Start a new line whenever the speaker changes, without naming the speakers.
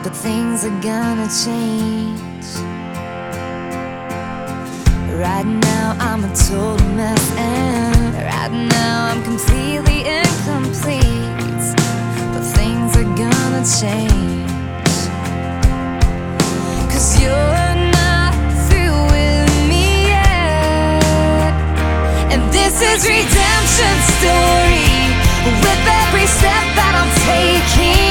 but things are gonna change. Right now I'm a total mess, and right now I'm completely incomplete, but things are gonna change. 'Cause you're not through with me yet, and this is redemption story with every step that I'm taking.